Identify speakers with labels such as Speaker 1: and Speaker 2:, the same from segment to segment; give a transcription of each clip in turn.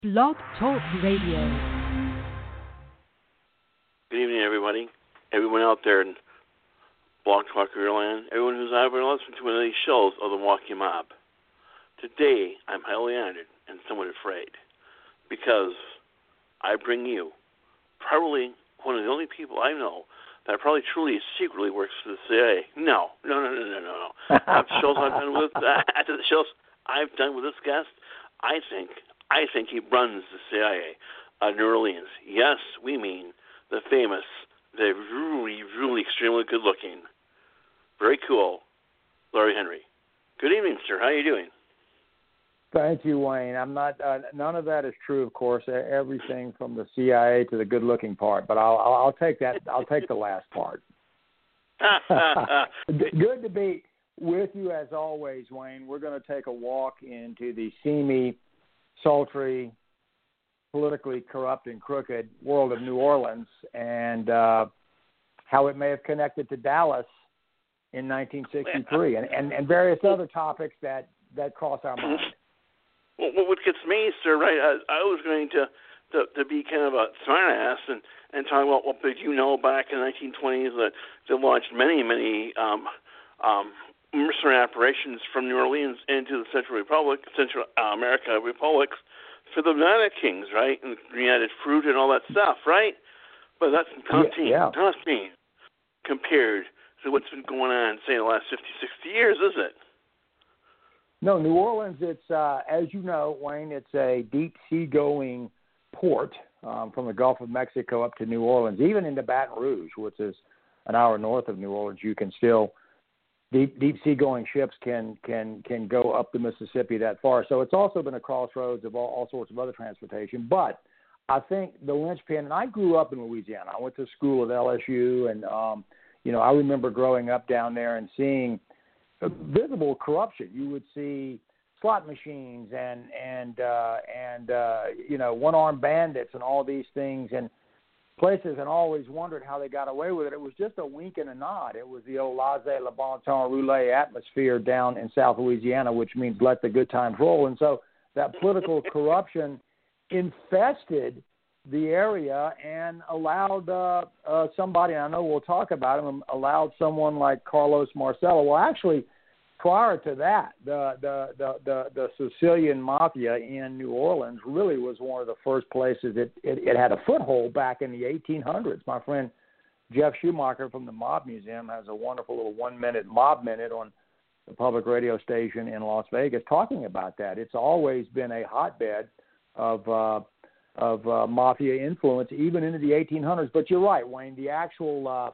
Speaker 1: Blog Talk Radio.
Speaker 2: Good evening, everybody. Everyone out there in Blog Talk Land, everyone who's ever listened to one of these shows of the Milwaukee Mob. Today, I'm highly honored and somewhat afraid because I bring you probably one of the only people I know that probably truly secretly works for the CIA. No. Shows I've done with after the shows I've done with this guest, I think he runs the CIA New Orleans. Yes, we mean the famous, the really extremely good-looking, very cool Larry Henry. Good evening, sir. How are you doing?
Speaker 3: Thank you, Wayne. I'm not. None of that is true, of course. Everything from the CIA to the good-looking part, but I'll take that. I'll take the last part. Good to be with you as always, Wayne. We're going to take a walk into the seamy, sultry, politically corrupt and crooked world of New Orleans and how it may have connected to Dallas in 1963 and various other topics that cross our mind.
Speaker 2: Well, what gets me, sir, right, I was going to be kind of a smart-ass and talk about what did you know back in the 1920s that launched many mercenary operations from New Orleans into the Central America republics for the Banana Kings, right, and United Fruit and all that stuff, right? But that's nothing compared to what's been going on, say, in the last 50, 60 years, is it?
Speaker 3: No, New Orleans, it's, as you know, Wayne, it's a deep-sea going port from the Gulf of Mexico up to New Orleans, even into Baton Rouge, which is an hour north of New Orleans. You can still, deep-sea going ships can go up the Mississippi that far. So it's also been a crossroads of all sorts of other transportation. But I think the linchpin, and I grew up in Louisiana. I went to school at LSU, and, I remember growing up down there and seeing visible corruption. You would see slot machines and one-armed bandits and all these things and places, and always wondered how they got away with it. It was just a wink and a nod. It was the old laissez le bon temps roulé atmosphere down in South Louisiana, which means let the good times roll. And so that political corruption infested the area and allowed somebody, and I know we'll talk about him, allowed someone like Carlos Marcello. Well, actually, prior to that, the Sicilian Mafia in New Orleans really was one of the first places it had a foothold back in the 1800s. My friend Jeff Schumacher from the Mob Museum has a wonderful little 1-minute Mob Minute on the public radio station in Las Vegas talking about that. It's always been a hotbed of mafia influence, even into the 1800s. But you're right, Wayne. The actual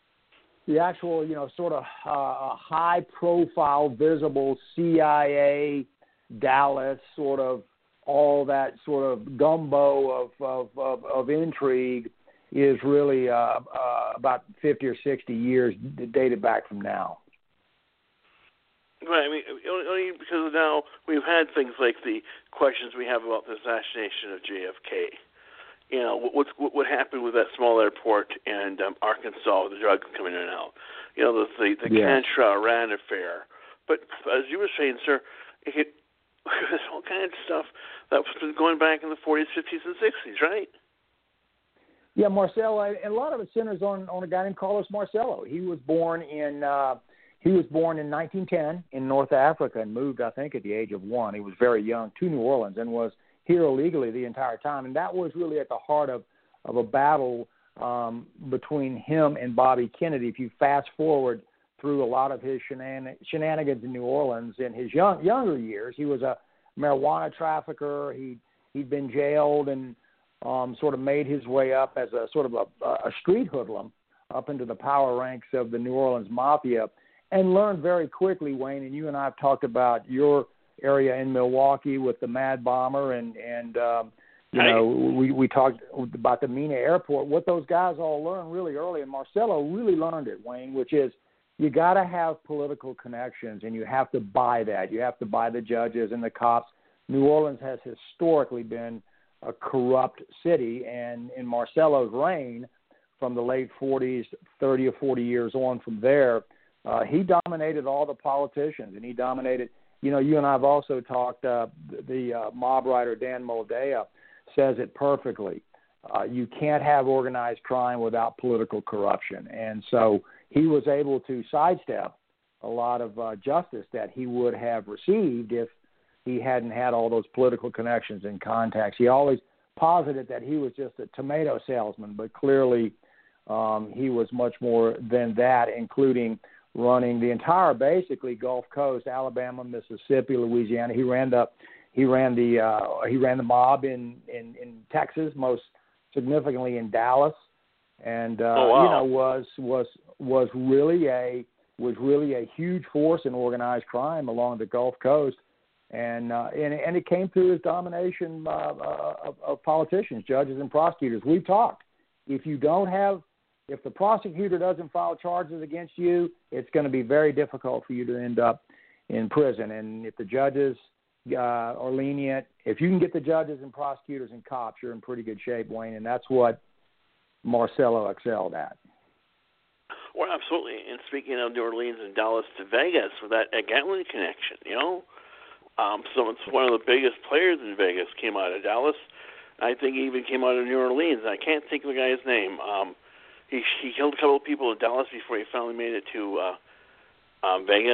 Speaker 3: sort of high-profile, visible CIA, Dallas, sort of all that sort of gumbo of intrigue is really about 50 or 60 years dated back from now.
Speaker 2: Right. I mean, only because now we've had things like the questions we have about the assassination of JFK. You know, what happened with that small airport in Arkansas, the drugs coming in and out. You know, the Contra-Iran affair. But as you were saying, sir, there's all kinds of stuff that's been going back in the 40s, 50s, and 60s, right?
Speaker 3: Yeah, Marcello, and a lot of it centers on a guy named Carlos Marcello. He was born in 1910 in North Africa and moved, I think, at the age of 1. He was very young to New Orleans and was here illegally the entire time. And that was really at the heart of a battle between him and Bobby Kennedy. If you fast forward through a lot of his shenanigans in New Orleans in his younger years, he was a marijuana trafficker. He'd been jailed and sort of made his way up as a sort of a street hoodlum up into the power ranks of the New Orleans Mafia, and learned very quickly, Wayne, and you and I have talked about your area in Milwaukee with the Mad Bomber and we talked about the Mena Airport. What those guys all learned really early, and Marcello really learned it, Wayne, which is you got to have political connections, and you have to buy that. You have to buy the judges and the cops. New Orleans has historically been a corrupt city, and in Marcello's reign from the late 40s, 30 or 40 years on from there, he dominated all the politicians, and he dominated you and I have also talked. The mob writer Dan Moldea says it perfectly. You can't have organized crime without political corruption, and so he was able to sidestep a lot of justice that he would have received if he hadn't had all those political connections and contacts. He always posited that he was just a tomato salesman, but clearly he was much more than that, including running the entire, basically, Gulf Coast, Alabama, Mississippi, Louisiana. He ran the mob in Texas, most significantly in Dallas, and was really a huge force in organized crime along the Gulf Coast. And it came through his domination of politicians, judges, and prosecutors. We've talked. If the prosecutor doesn't file charges against you, it's going to be very difficult for you to end up in prison. And if the judges are lenient, if you can get the judges and prosecutors and cops, you're in pretty good shape, Wayne. And that's what Marcelo excelled at.
Speaker 2: Well, absolutely. And speaking of New Orleans and Dallas to Vegas, with that gambling connection, so it's one of the biggest players in Vegas came out of Dallas. I think he even came out of New Orleans. I can't think of the guy's name. He killed a couple of people in Dallas before he finally made it to Vegas.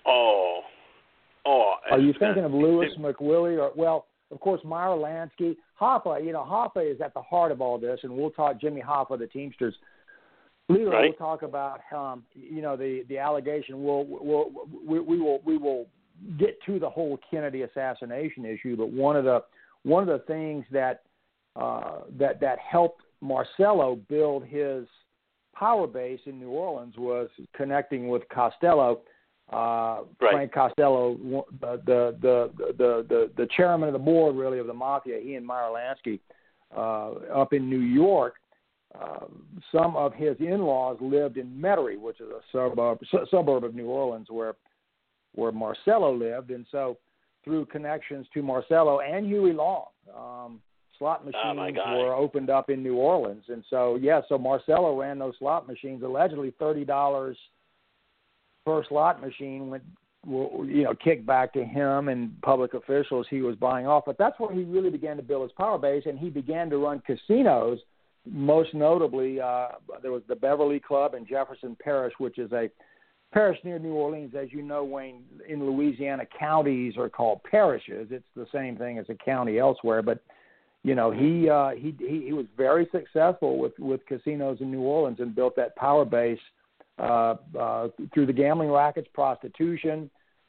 Speaker 2: Are you
Speaker 3: thinking of Louis McWillie? Well, of course, Meyer Lansky. Hoffa, Hoffa is at the heart of all this, and we'll talk Jimmy Hoffa, the Teamsters leader. Right. We'll talk about the allegation. We will get to the whole Kennedy assassination issue, but one of the things that helped Marcelo build his power base in New Orleans was connecting with Costello. Frank Costello, the chairman of the board, really, of the mafia. He and Meyer Lansky up in New York. Some of his in-laws lived in Metairie, which is a suburb of New Orleans, where Marcelo lived, and so through connections to Marcelo and Huey Long, slot machines were opened up in New Orleans, and so Marcelo ran those slot machines. Allegedly, $30 per slot machine went, kicked back to him and public officials he was buying off. But that's where he really began to build his power base, and he began to run casinos. Most notably, there was the Beverly Club in Jefferson Parish, which is a parish near New Orleans. As you know, Wayne, in Louisiana, counties are called parishes. It's the same thing as a county elsewhere. But he was very successful with casinos in New Orleans and built that power base through the gambling rackets, prostitution,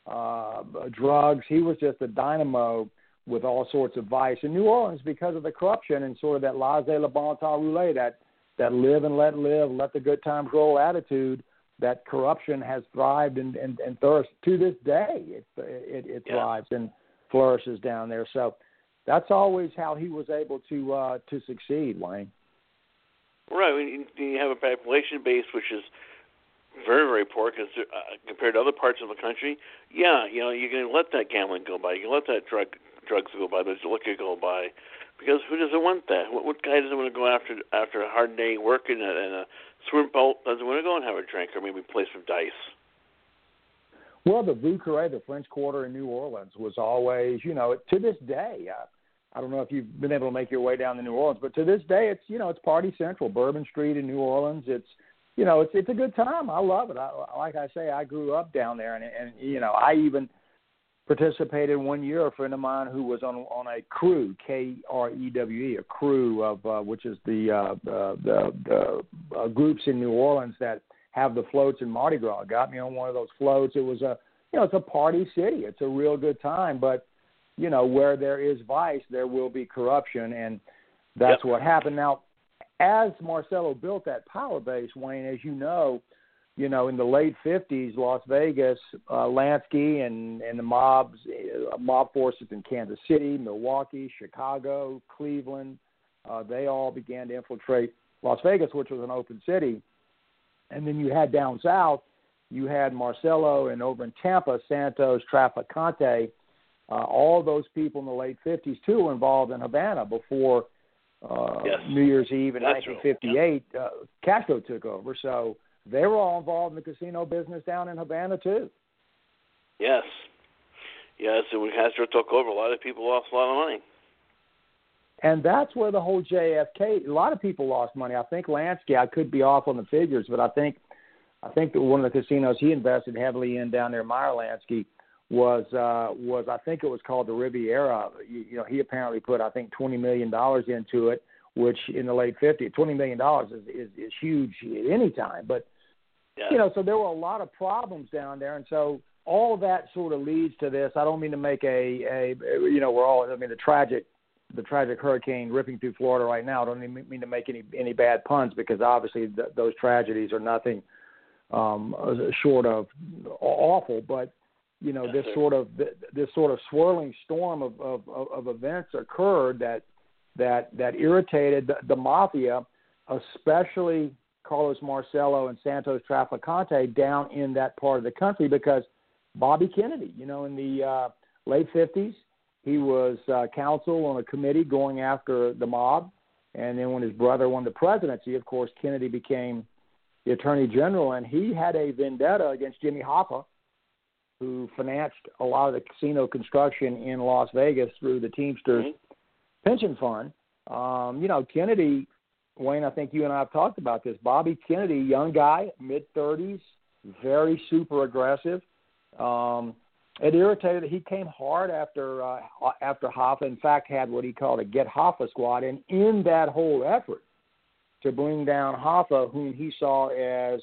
Speaker 3: drugs. He was just a dynamo with all sorts of vice in New Orleans because of the corruption and sort of that laissez le bon temps roulette, that live and let live, let the good times roll attitude. That corruption has thrived and flourished to this day. It thrives and flourishes down there. So that's always how he was able to succeed, Wayne.
Speaker 2: Right. You have a population base which is very, very poor compared to other parts of the country. Yeah, you're going to let that gambling go by. You can let that drugs go by, the liquor go by, because who doesn't want that? What guy doesn't want to go after a hard day working and a swim boat doesn't want to go and have a drink or maybe play some dice?
Speaker 3: Well, the Vieux Carré, the French Quarter in New Orleans, was always, to this day. I don't know if you've been able to make your way down to New Orleans, but to this day, it's party central. Bourbon Street in New Orleans, it's a good time. I love it. Like I say, I grew up down there, and I even participated one year. A friend of mine who was on a crew, Krewe, a crew of which is the groups in New Orleans that have the floats in Mardi Gras. Got me on one of those floats. It was it's a party city. It's a real good time, but where there is vice, there will be corruption, and that's what happened. Now, as Marcelo built that power base, Wayne, as in the late 50s, Las Vegas, Lansky and the mob forces in Kansas City, Milwaukee, Chicago, Cleveland, they all began to infiltrate Las Vegas, which was an open city. And then you had down south, you had Marcelo, and over in Tampa, Santos, Trafficante, all those people in the late 50s, too, were involved in Havana before New Year's Eve in 1958. Castro took over, so they were all involved in the casino business down in Havana, too.
Speaker 2: Yes. Yes, and when Castro took over, a lot of people lost a lot of money.
Speaker 3: And that's where the whole JFK, a lot of people lost money. I think Lansky, I could be off on the figures, but I think that one of the casinos he invested heavily in down there, Meyer Lansky, was I think it was called the Riviera. You know, he apparently put, I think, $20 million into it, which in the late 50s, $20 million is huge at any time. But,
Speaker 2: yeah.
Speaker 3: You know, so there were a lot of problems down there. And so all that sort of leads to this. I don't mean to make the tragic hurricane ripping through Florida right now. I don't even mean to make any bad puns, because obviously those tragedies are nothing short of awful. But you know,
Speaker 2: yes,
Speaker 3: this sort of swirling storm of events occurred that irritated the mafia, especially Carlos Marcello and Santos Trafficante down in that part of the country, because Bobby Kennedy, you know, in the late 50s, he was counsel on a committee going after the mob. And then when his brother won the presidency, of course, Kennedy became the attorney general, and he had a vendetta against Jimmy Hoffa, who financed a lot of the casino construction in Las Vegas through the Teamsters pension fund. You know, Kennedy, Wayne, I think you and I have talked about this. Bobby Kennedy, young guy, mid-30s, very super aggressive. It irritated. He came hard after Hoffa. In fact, had what he called a Get Hoffa squad. And in that whole effort to bring down Hoffa, whom he saw as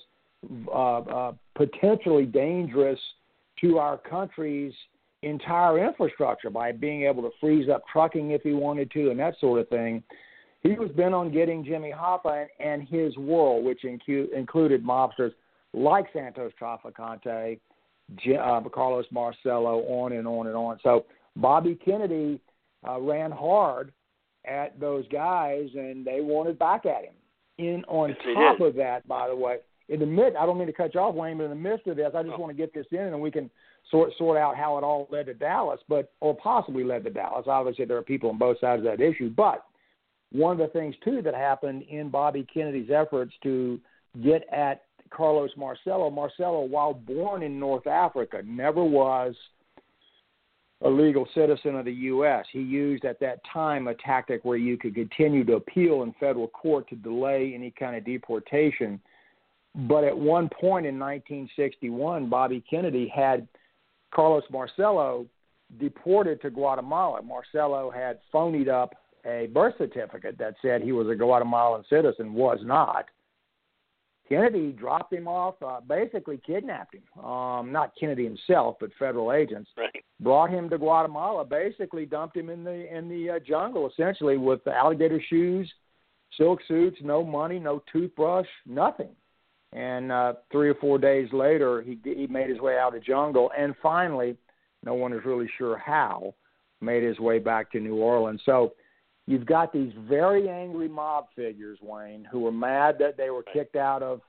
Speaker 3: potentially dangerous to our country's entire infrastructure by being able to freeze up trucking if he wanted to and that sort of thing, he was bent on getting Jimmy Hoffa and his world, which included mobsters like Santos Trafficante, Carlos Marcello, on and on and on. So Bobby Kennedy ran hard at those guys, and they wanted back at him. On top of that, by the way, I don't mean to cut you off, Wayne, but in the midst of this, I just want to get this in, and we can sort out how it all led to Dallas, or possibly led to Dallas. Obviously, there are people on both sides of that issue. But one of the things, too, that happened in Bobby Kennedy's efforts to get at Carlos Marcello, while born in North Africa, never was a legal citizen of the U.S. He used at that time a tactic where you could continue to appeal in federal court to delay any kind of deportation. But at one point in 1961, Bobby Kennedy had Carlos Marcello deported to Guatemala. Marcello had phonied up a birth certificate that said he was a Guatemalan citizen, was not. Kennedy dropped him off, basically kidnapped him. Not Kennedy himself, but federal agents.
Speaker 2: Right.
Speaker 3: Brought him to Guatemala, basically dumped him in the jungle, essentially, with alligator shoes, silk suits, no money, no toothbrush, nothing. And 3 or 4 days later, he made his way out of the jungle, and finally, no one is really sure how, made his way back to New Orleans. So you've got these very angry mob figures, Wayne, who were mad that they were kicked out of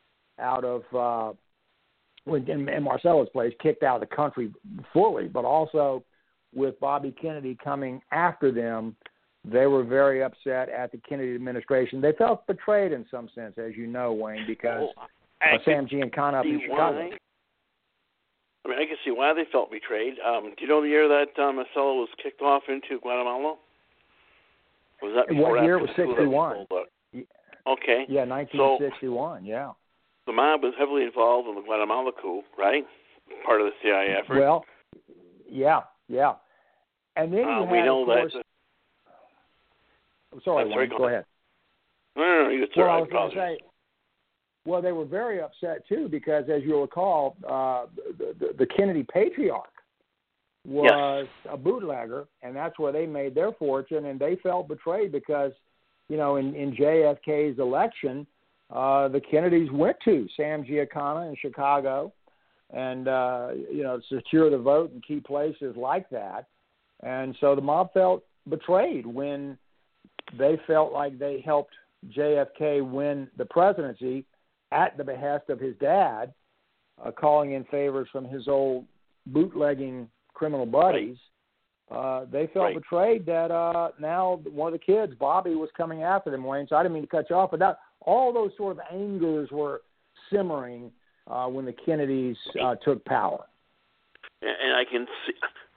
Speaker 3: in Marcello's place, kicked out of the country fully, but also with Bobby Kennedy coming after them, they were very upset at the Kennedy administration. They felt betrayed in some sense, as you know, Wayne, because Sam Giancana up in Chicago.
Speaker 2: I mean, I can see why they felt betrayed. Do you know the year that Marcello was kicked off into Guatemala? Was that before?
Speaker 3: What year? It was 61.
Speaker 2: Okay.
Speaker 3: Yeah, 1961,
Speaker 2: so,
Speaker 3: yeah.
Speaker 2: The mob was heavily involved in the Guatemala coup, right? Part of the CIA effort.
Speaker 3: Well, yeah. And then you
Speaker 2: we
Speaker 3: had,
Speaker 2: know
Speaker 3: of course,
Speaker 2: that.
Speaker 3: Sorry, Wayne, go ahead.
Speaker 2: No, you
Speaker 3: well, I was going to say, well, they were very upset, too, because, as you'll recall, the Kennedy patriarch was a bootlegger, and that's where they made their fortune, and they felt betrayed because, you know, in JFK's election, the Kennedys went to Sam Giancana in Chicago and, secure the vote in key places like that. And so the mob felt betrayed when they felt like they helped JFK win the presidency at the behest of his dad, calling in favors from his old bootlegging criminal buddies. They felt betrayed that now one of the kids, Bobby, was coming after them, Wayne. So I didn't mean to cut you off, but all those sort of angers were simmering when the Kennedys took power.
Speaker 2: And I can see,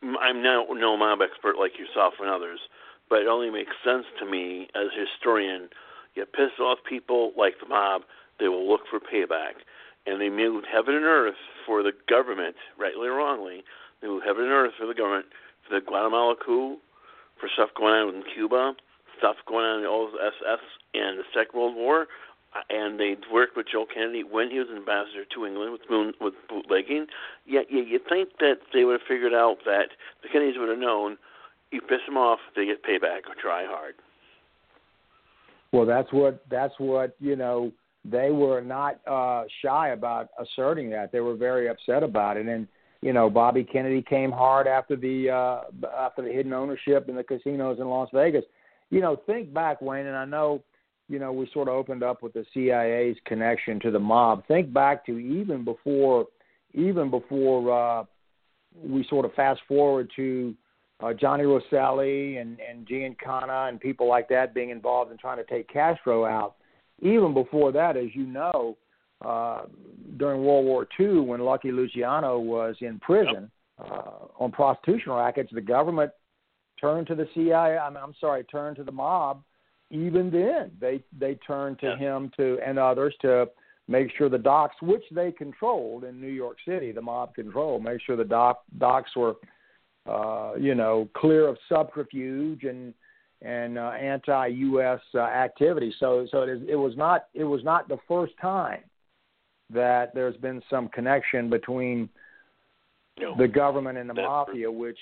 Speaker 2: I'm no mob expert like yourself and others, but it only makes sense to me as a historian. You piss off people like the mob, they will look for payback. And they moved heaven and earth for the government, rightly or wrongly. They moved heaven and earth for the government, for the Guatemala coup, for stuff going on in Cuba, stuff going on in the OSS and the Second World War. And they worked with Joe Kennedy when he was ambassador to England with bootlegging. Yet you think that they would have figured out that the Kennedys would have known, you piss them off, they get payback, or try hard.
Speaker 3: Well, that's what they were not shy about asserting that. They were very upset about it. And, Bobby Kennedy came hard after the hidden ownership in the casinos in Las Vegas. Think back, Wayne, and I know, we sort of opened up with the CIA's connection to the mob. Think back to even before we sort of fast forward to Johnny Rosselli and Giancana and people like that being involved in trying to take Castro out. Even before that, as you know, during World War II, when Lucky Luciano was in prison on prostitution rackets, the government turned to the CIA. Turned to the mob. Even then, they turned to him and others to make sure the docks, which they controlled in New York City, the mob controlled, make sure the docks were, clear of subterfuge and anti-U.S. activity. So it was not the first time that there's been some connection between the government and the mafia, which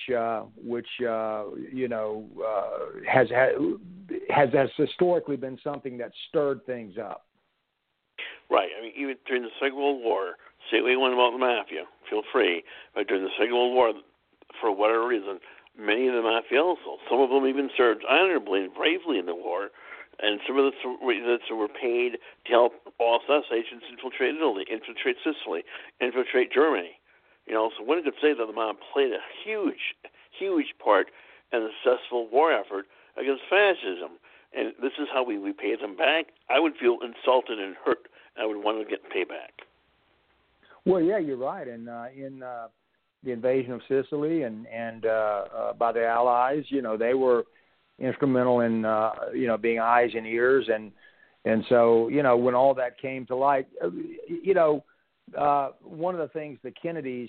Speaker 3: has historically been something that stirred things up.
Speaker 2: Right. I mean, even during the Second World War, say what you want about the mafia, feel free. But during the Second World War, for whatever reason, many of the mafiosos, some of them even served honorably and bravely in the war, and some of them were paid to help OSS agents infiltrate Italy, infiltrate Sicily, infiltrate Germany. So one could say that the mob played a huge, huge part in the successful war effort against fascism. And this is how we pay them back. I would feel insulted and hurt. I would want to get payback.
Speaker 3: Well, yeah, you're right. And in the invasion of Sicily and by the Allies, they were instrumental in being eyes and ears. And so, when all that came to light, one of the things the Kennedys,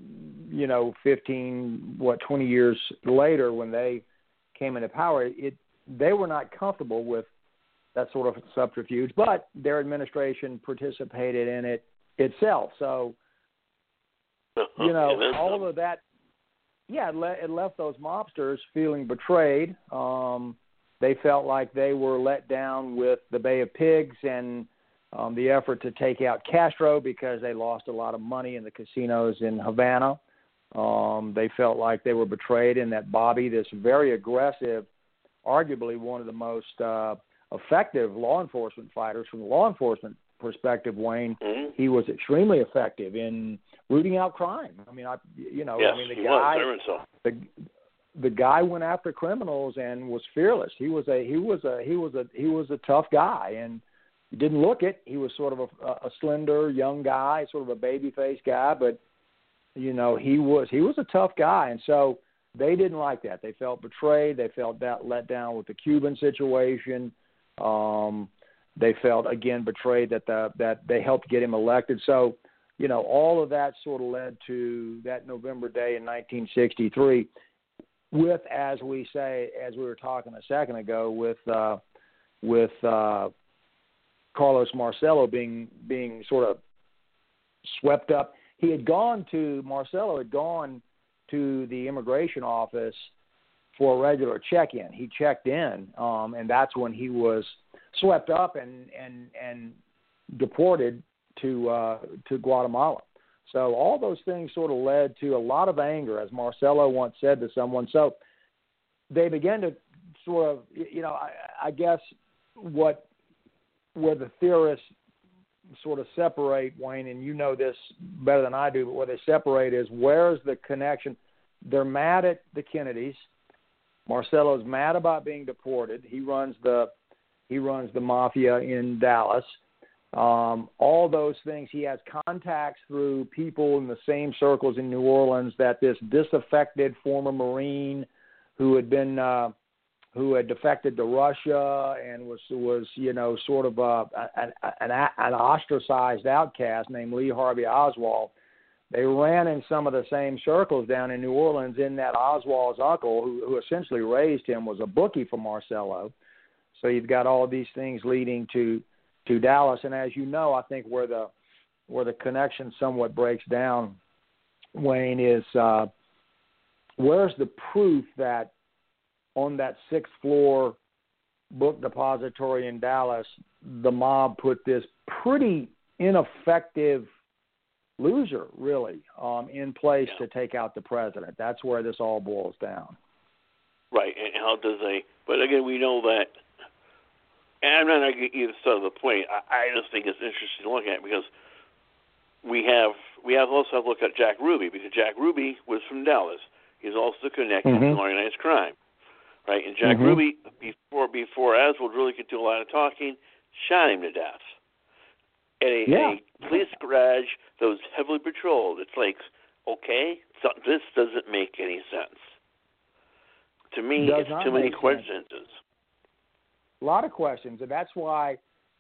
Speaker 3: 20 years later when they came into power, they were not comfortable with that sort of subterfuge, but their administration participated in it itself. So, all of that, it left those mobsters feeling betrayed. They felt like they were let down with the Bay of Pigs and the effort to take out Castro because they lost a lot of money in the casinos in Havana. They felt like they were betrayed and that Bobby, this very aggressive, arguably one of the most effective law enforcement fighters from the law enforcement perspective, Wayne, he was extremely effective in rooting out crime. The guy went after criminals and was fearless. He was a tough guy, and you didn't look it. He was sort of a slender young guy, sort of a baby-faced guy, but he was a tough guy, and so they didn't like that. They felt betrayed. They felt let down with the Cuban situation. They felt again betrayed that they helped get him elected. So, all of that sort of led to that November day in 1963. With, as we were talking a second ago, with Carlos Marcello being sort of swept up. Marcello had gone to the immigration office for a regular check-in. He checked in, and that's when he was swept up and deported to Guatemala. So all those things sort of led to a lot of anger, as Marcello once said to someone. So they began to sort of, I guess where the theorists sort of separate, Wayne, and you know this better than I do, but where they separate is where's the connection. They're mad at the Kennedys. Marcello's mad about being deported. He runs the mafia in Dallas. all those things. He has contacts through people in the same circles in New Orleans that this disaffected former Marine who had been who had defected to Russia and was sort of an ostracized outcast named Lee Harvey Oswald. They ran in some of the same circles down in New Orleans, in that Oswald's uncle, who essentially raised him, was a bookie for Marcello. So you've got all these things leading to Dallas. And as you know, I think where the connection somewhat breaks down, Wayne, is where's the proof that on that 6th floor book depository in Dallas, the mob put this pretty ineffective loser, really, in place to take out the president. That's where this all boils down.
Speaker 2: Right, and how does but again, we know that, and I'm not going to get either side of the point. I just think it's interesting to look at, because we also have to look at Jack Ruby, because Jack Ruby was from Dallas. He's also connected to organized crime, right? And Jack Ruby, before Oswald really could do a lot of talking, shot him to death at a police garage that was heavily patrolled. It's like, okay, so this doesn't make any sense. To me, it's too many coincidences.
Speaker 3: A lot of questions, and that's why,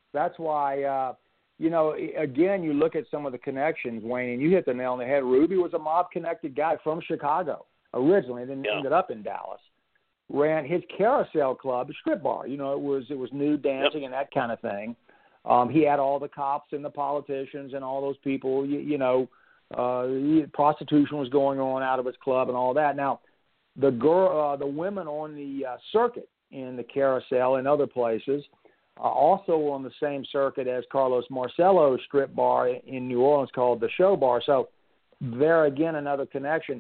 Speaker 3: again, you look at some of the connections, Wayne, and you hit the nail on the head. Ruby was a mob-connected guy from Chicago originally, and then ended up in Dallas. Ran his Carousel Club, a strip bar. It was nude dancing and that kind of thing. He had all the cops and the politicians and all those people. Prostitution was going on out of his club and all that. Now, the women on the circuit in the Carousel and other places, also on the same circuit as Carlos Marcello's strip bar in New Orleans called the Show Bar. So there again, another connection.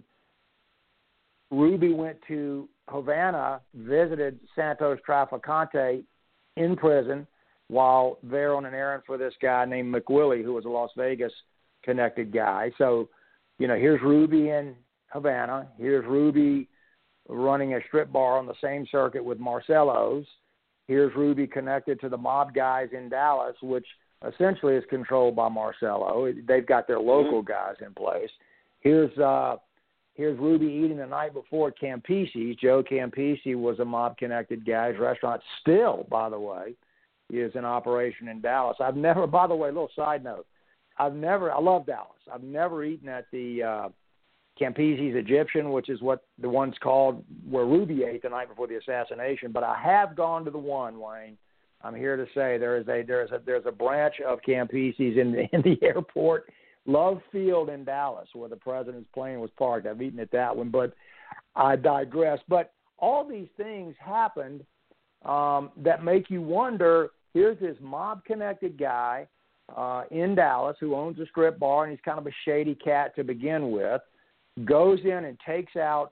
Speaker 3: Ruby went to Havana, visited Santos Trafficante in prison while there on an errand for this guy named McWillie, who was a Las Vegas connected guy. So, here's Ruby in Havana. Here's Ruby running a strip bar on the same circuit with Marcello's. Here's Ruby connected to the mob guys in Dallas, which essentially is controlled by Marcello. They've got their local guys in place. Here's Ruby eating the night before at Campisi's. Joe Campisi was a mob-connected guy. His restaurant still, by the way, is in operation in Dallas. I've never, by the way, a little side note, I love Dallas. I've never eaten at the Campisi's Egyptian, which is what the one's called where Ruby ate the night before the assassination. But I have gone to the one, Wayne. I'm here to say there's a branch of Campisi's in the airport, Love Field in Dallas, where the president's plane was parked. I've eaten at that one, but I digress. But all these things happened that make you wonder. Here's this mob-connected guy in Dallas who owns a strip bar, and he's kind of a shady cat to begin with, goes in and takes out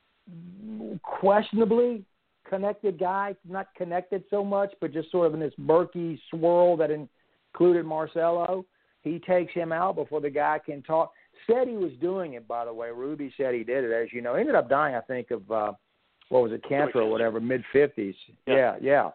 Speaker 3: questionably connected guy, not connected so much, but just sort of in this murky swirl that included Marcello. He takes him out before the guy can talk. Said he was doing it, by the way. Ruby said he did it, as you know. Ended up dying, I think, of, cancer or whatever, mid-50s. Yeah. Yes.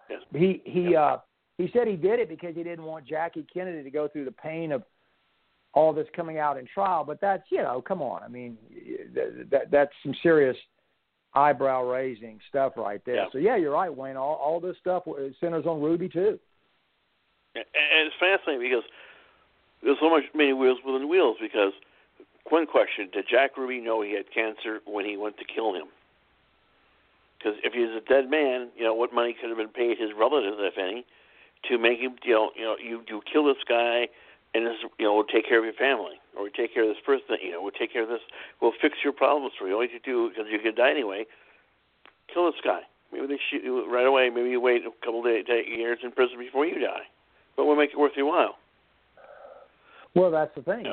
Speaker 3: He said he did it because he didn't want Jackie Kennedy to go through the pain of all this coming out in trial. But that's, come on. I mean, that's some serious eyebrow-raising stuff right there. Yeah. So, yeah, you're right, Wayne. All this stuff centers on Ruby, too.
Speaker 2: And it's fascinating because there's so many wheels within wheels, because one question, did Jack Ruby know he had cancer when he went to kill him? Because if he's a dead man, what money could have been paid his relatives, if any, to make him, you kill this guy, and this, we'll take care of your family, or we take care of this person, we'll take care of this, we'll fix your problems for you. All you have to do, because you're going to die anyway, kill this guy. Maybe they shoot you right away. Maybe you wait a couple of years in prison before you die. But we'll make it worth your while.
Speaker 3: Well, that's the thing.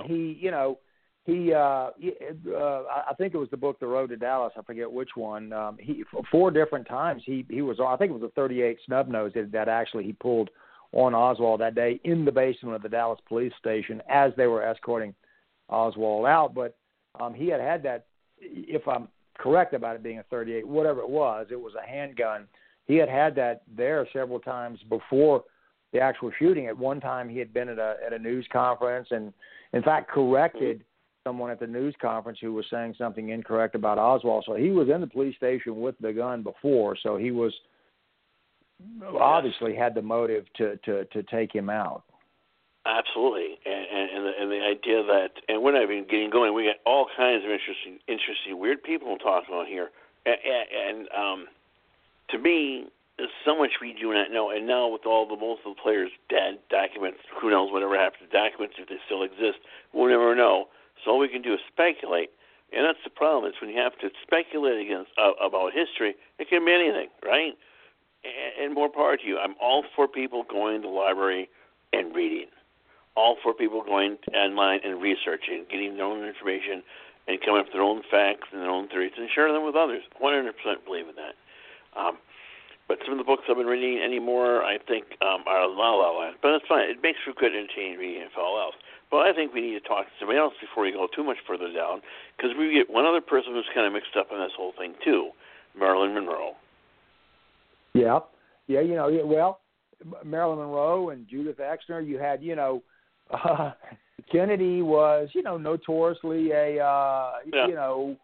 Speaker 3: I think it was the book The Road to Dallas. I forget which one. He 4 different times he was. I think it was a .38 snub nose that actually he pulled on Oswald that day in the basement of the Dallas police station as they were escorting Oswald out. But he had that. If I'm correct about it being a .38, whatever it was a handgun. He had that there several times before the actual shooting. At one time, he had been at a news conference and, in fact, corrected someone at the news conference who was saying something incorrect about Oswald. So he was in the police station with the gun before. So he was obviously had the motive to take him out.
Speaker 2: Absolutely, and the idea that, and we're not even getting going. We got all kinds of interesting, weird people to talk about here, and to me, there's so much we do not know. And now with most of the players dead, documents, who knows whatever happened to documents if they still exist, we'll never know. So all we can do is speculate, and that's the problem. Is when you have to speculate about history, it can be anything, right? And more power to you. I'm all for people going to the library and reading. All for people going online and researching, getting their own information, and coming up with their own facts and their own theories and sharing them with others. 100% believe in that. But some of the books I've been reading anymore, I think, are La La Land. But it's fine. It makes for good entertaining reading and all else. But I think we need to talk to somebody else before we go too much further down, because we get one other person who's kind of mixed up in this whole thing, too, Marilyn Monroe.
Speaker 3: Yeah. Yeah, well, Marilyn Monroe and Judith Exner, you had, Kennedy was, notoriously a,
Speaker 2: Lake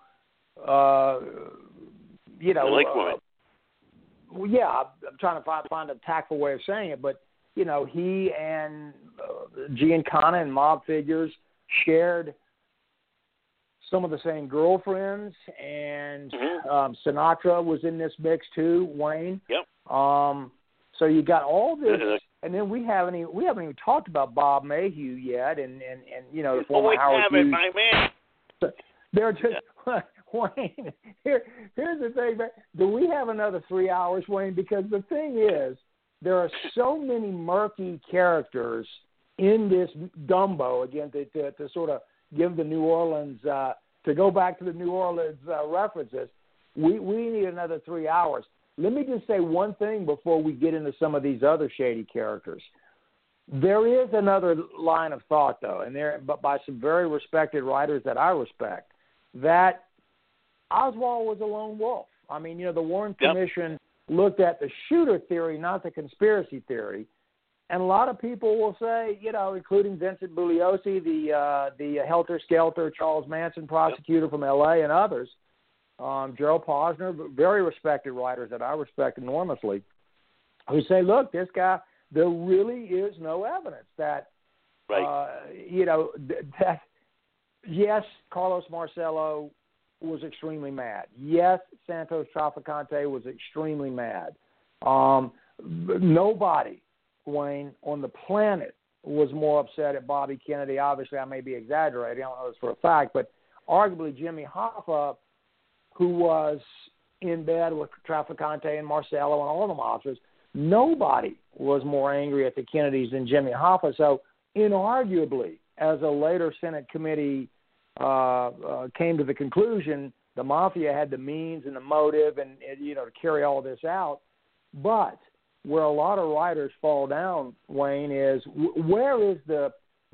Speaker 2: woman.
Speaker 3: Yeah, I'm trying to find a tactful way of saying it, but he and Giancana and mob figures shared some of the same girlfriends, and Sinatra was in this mix too. Wayne.
Speaker 2: Yep.
Speaker 3: So you got all this. And then we haven't even talked about Bob Mayhew yet, and the former Howard Hughes.
Speaker 2: My man.
Speaker 3: They're just Wayne. Here's the thing, man. Do we have another 3 hours, Wayne? Because the thing is, there are so many murky characters in this gumbo. Again, to sort of give the New Orleans to go back to the New Orleans references. We need another 3 hours. Let me just say one thing before we get into some of these other shady characters. There is another line of thought, though, but by some very respected writers that I respect, that Oswald was a lone wolf. I mean, the Warren Commission looked at the shooter theory, not the conspiracy theory. And a lot of people will say, including Vincent Bugliosi, the helter-skelter Charles Manson prosecutor from L.A. and others, Gerald Posner, very respected writers that I respect enormously, who say, look, this guy, there really is no evidence that, that, yes, Carlos Marcello was extremely mad. Yes, Santos Trafficante was extremely mad. Nobody, Wayne, on the planet was more upset at Bobby Kennedy. Obviously, I may be exaggerating. I don't know this for a fact, but arguably Jimmy Hoffa, who was in bed with Trafficante and Marcello and all of the mobsters, nobody was more angry at the Kennedys than Jimmy Hoffa. So, inarguably, as a later Senate committee came to the conclusion, the mafia had the means and the motive and to carry all this out. But where a lot of writers fall down, Wayne, is where's the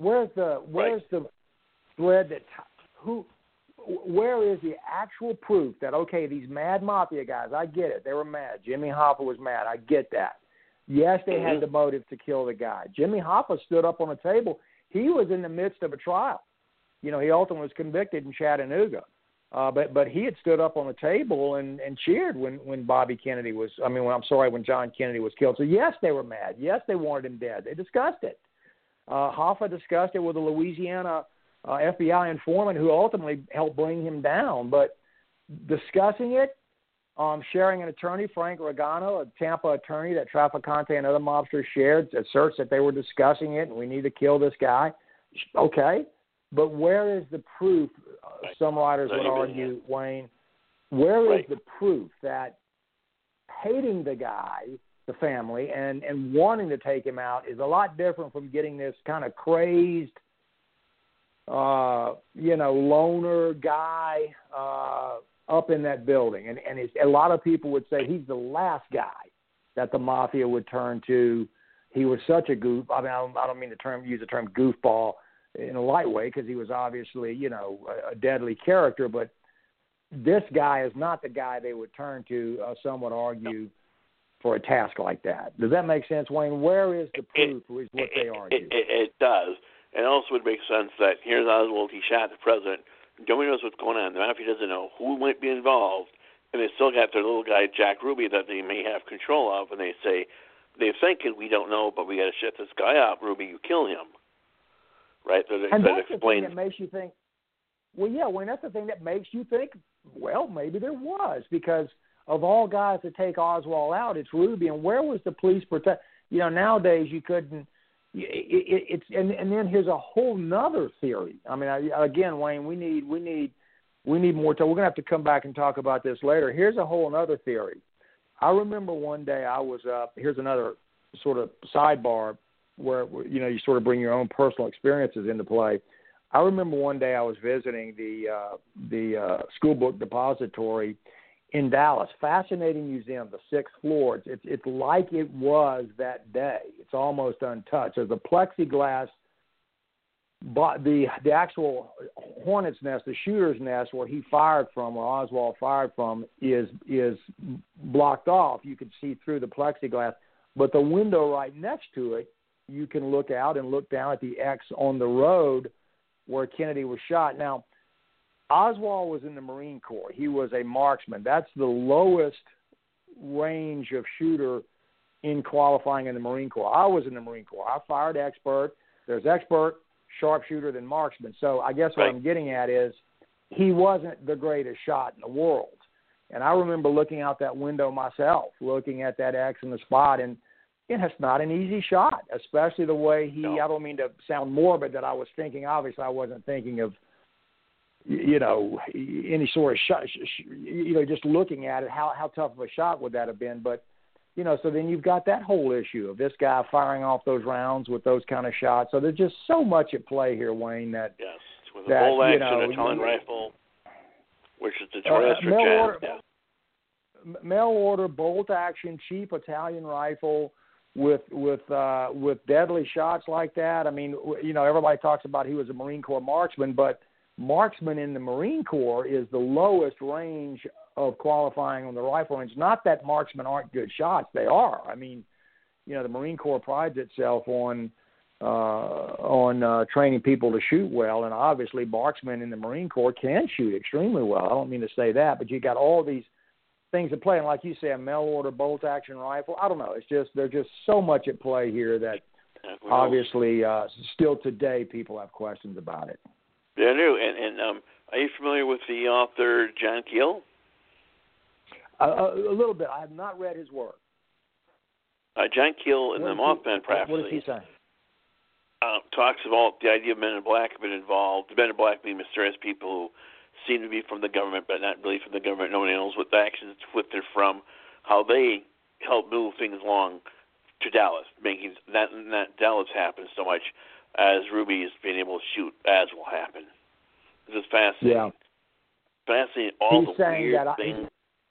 Speaker 3: thread that where is the actual proof that, okay, these mad mafia guys, I get it, they were mad. Jimmy Hoffa was mad. I get that. Yes, they had the motive to kill the guy. Jimmy Hoffa stood up on a table. He was in the midst of a trial. He ultimately was convicted in Chattanooga. But he had stood up on the table and cheered when Bobby Kennedy was, when John Kennedy was killed. So, yes, they were mad. Yes, they wanted him dead. They discussed it. Hoffa discussed it with a Louisiana FBI informant who ultimately helped bring him down. But discussing it, sharing an attorney, Frank Regano, a Tampa attorney that Trafficante and other mobsters shared, asserts that they were discussing it and we need to kill this guy. Okay. But where is the proof, some writers would argue, Wayne, where is the proof that hating the guy, the family, and wanting to take him out is a lot different from getting this kind of crazed, loner guy up in that building. And a lot of people would say he's the last guy that the mafia would turn to. He was such a goof. I don't mean to use the term goofball in a light way, because he was obviously, a deadly character, but this guy is not the guy they would turn to, some would argue, for a task like that. Does that make sense, Wayne? Where is the proof? Is what they argue.
Speaker 2: It does. And also it makes sense that here's Oswald, he shot the president. Nobody knows what's going on. The mafia doesn't know who might be involved. And they still got their little guy, Jack Ruby, that they may have control of. And they say, they're thinking, we don't know, but we got to shut this guy up. Ruby, you kill him. Right?
Speaker 3: And that's the thing that makes you think, well, yeah, Wayne, that's the thing that makes you think, well, maybe there was. Because of all guys to take Oswald out, it's Ruby. And where was the police protect? You know, nowadays you couldn't. And then here's a whole nother theory. I mean, again, Wayne, we need more time. We're gonna have to come back and talk about this later. Here's a whole nother theory. I remember one day I was up. Here's another sort of sidebar where you sort of bring your own personal experiences into play. I remember one day I was visiting the school book depository in Dallas. Fascinating museum, the 6th floor. It's like it was that day. It's almost untouched. There's a plexiglass, but the actual hornet's nest, the shooter's nest where he fired from, where Oswald fired from, is blocked off. You can see through the plexiglass, but the window right next to it, you can look out and look down at the X on the road where Kennedy was shot. Now, Oswald was in the Marine Corps. He was a marksman. That's the lowest range of shooter in qualifying in the Marine Corps. I was in the Marine Corps. I fired expert. There's expert, sharpshooter, then marksman. So I guess what I'm getting at is he wasn't the greatest shot in the world. And I remember looking out that window myself, looking at that X in the spot, and it's not an easy shot, especially the way I don't mean to sound morbid that I was thinking. Obviously, I wasn't thinking of any sort of shot, just looking at it, how tough of a shot would that have been? But, so then you've got that whole issue of this guy firing off those rounds with those kind of shots. So there's just so much at play here, Wayne, that.
Speaker 2: Yes, with a bolt action, a Italian rifle, which is notorious for jazz.
Speaker 3: Mail order, bolt action, cheap Italian rifle with deadly shots like that. I mean, everybody talks about he was a Marine Corps marksman, but marksman in the Marine Corps is the lowest range of qualifying on the rifle range. Not that marksmen aren't good shots. They are. I mean, the Marine Corps prides itself on training people to shoot well, and obviously marksmen in the Marine Corps can shoot extremely well. I don't mean to say that, but you got all these things at play. And like you say, a mail order bolt action rifle, I don't know. There's just so much at play here that obviously still today people have questions about it.
Speaker 2: Yeah, I do. And are you familiar with the author John Keel?
Speaker 3: A little bit. I have not read his work.
Speaker 2: John Keel in the Mothman Prophecy.
Speaker 3: What is he saying?
Speaker 2: Talks about the idea of Men in Black have been involved. The Men in Black being mysterious people who seem to be from the government, but not really from the government. No one knows what the actions they're from, how they help move things along to Dallas, making that Dallas happen so much as Ruby's being able to shoot as will happen. This is fascinating.
Speaker 3: Yeah.
Speaker 2: Fascinating, all
Speaker 3: he's
Speaker 2: the weird things.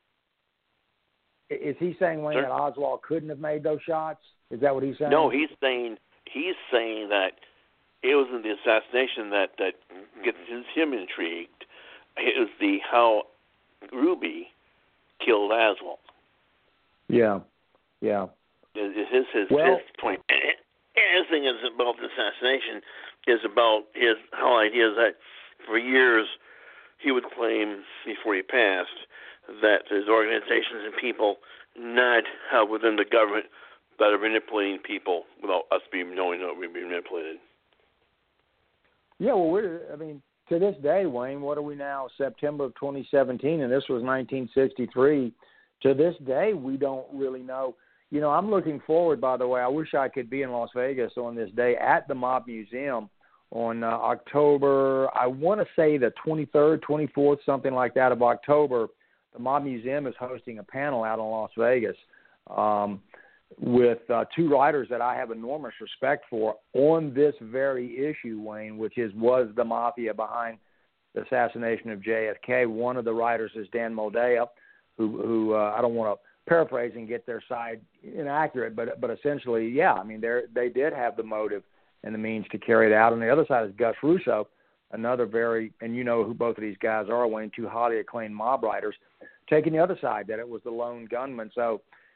Speaker 3: Is he saying, Wayne, that Oswald couldn't have made those shots? Is that what he's saying?
Speaker 2: No, he's saying that it wasn't the assassination that gets him intrigued. It was how Ruby killed Oswald.
Speaker 3: Yeah.
Speaker 2: His point. And his thing is about the assassination is about his whole idea is that for years he would claim before he passed that there's organizations and people not within the government that are manipulating people without us knowing that we're being manipulated.
Speaker 3: Yeah, well, to this day, Wayne, what are we now, September of 2017, and this was 1963. To this day, we don't really know. I'm looking forward, by the way, I wish I could be in Las Vegas on this day at the Mob Museum on October, I want to say the 23rd, 24th, something like that of October. The Mob Museum is hosting a panel out in Las Vegas with two writers that I have enormous respect for on this very issue, Wayne, which was the mafia behind the assassination of JFK. One of the writers is Dan Moldea, who I don't want to paraphrase and get their side inaccurate, but essentially, yeah, I mean, they did have the motive and the means to carry it out. On the other side is Gus Russo, another and you know who both of these guys are, Wayne, two highly acclaimed mob writers, taking the other side, that it was the lone gunman. So,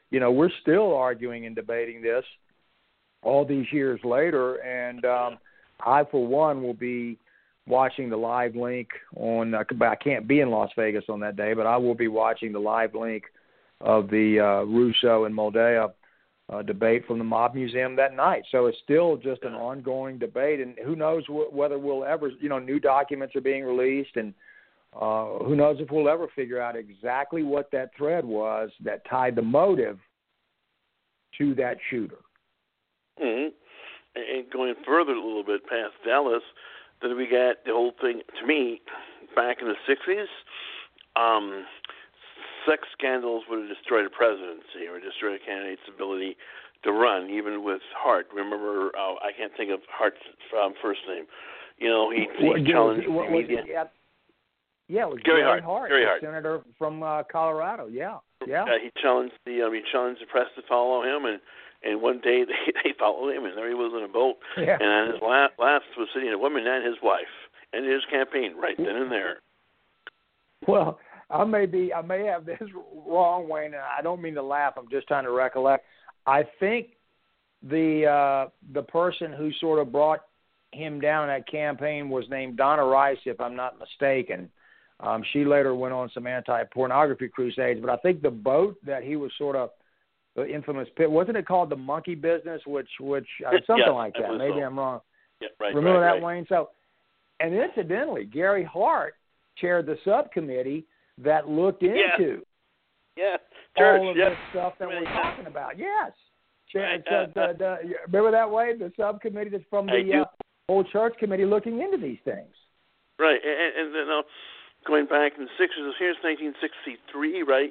Speaker 3: we're still arguing and debating this all these years later. And I, for one, will be watching the live link on I can't be in Las Vegas on that day, but I will be watching the live link of the Russo and Moldea debate from the Mob Museum that night. So it's still just an ongoing debate, and who knows whether we'll ever, new documents are being released, and who knows if we'll ever figure out exactly what that thread was that tied the motive to that shooter.
Speaker 2: Mm-hmm. And going further a little bit past Dallas, then we got the whole thing, to me, back in the 60s, sex scandals would have destroyed a presidency or destroyed a candidate's ability to run, even with Hart. Remember, I can't think of Hart's first name. He challenged the media.
Speaker 3: Yeah, it was Gary Hart, the senator from Colorado. Yeah.
Speaker 2: He challenged the press to follow him, and one day they followed him, and there he was in a boat, and on his lap was sitting a woman and his wife, and his campaign right then and there.
Speaker 3: Well, I may have this wrong, Wayne, and I don't mean to laugh. I'm just trying to recollect. I think the person who sort of brought him down that campaign was named Donna Rice, if I'm not mistaken. She later went on some anti-pornography crusades, but I think the boat that he was sort of the infamous pit, wasn't it called the Monkey Business, which something like that? Maybe I'm wrong.
Speaker 2: Yeah, right.
Speaker 3: Remember
Speaker 2: that,
Speaker 3: right. Wayne? So, and incidentally, Gary Hart chaired the subcommittee that looked into all of this stuff that we're talking about. Yes. Remember that, Wade? The subcommittee that's from the whole church committee looking into these things.
Speaker 2: Right. And then going back in the 60s, here's 1963, right?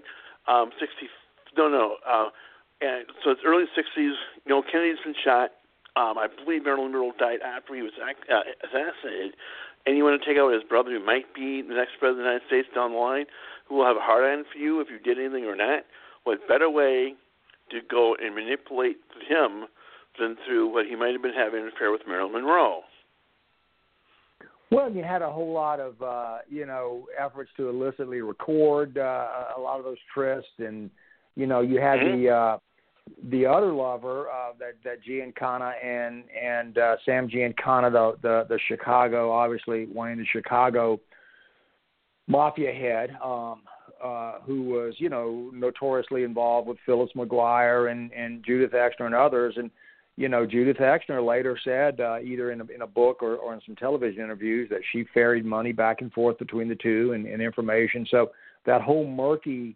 Speaker 2: So it's early 60s. Kennedy's been shot. I believe Marilyn Monroe died after he was assassinated. And you want to take out his brother, who might be the next president of the United States down the line, who will have a hard on for you if you did anything or not. What better way to go and manipulate him than through what he might have been having an affair with Marilyn Monroe?
Speaker 3: Well, you had a whole lot of, efforts to illicitly record a lot of those trysts, and you had the other lover, that Giancana and Sam Giancana, the Chicago, obviously Wayne, the Chicago mafia head, who was, notoriously involved with Phyllis McGuire and Judith Exner and others. And, Judith Exner later said, either in a book or in some television interviews, that she ferried money back and forth between the two and information. So that whole murky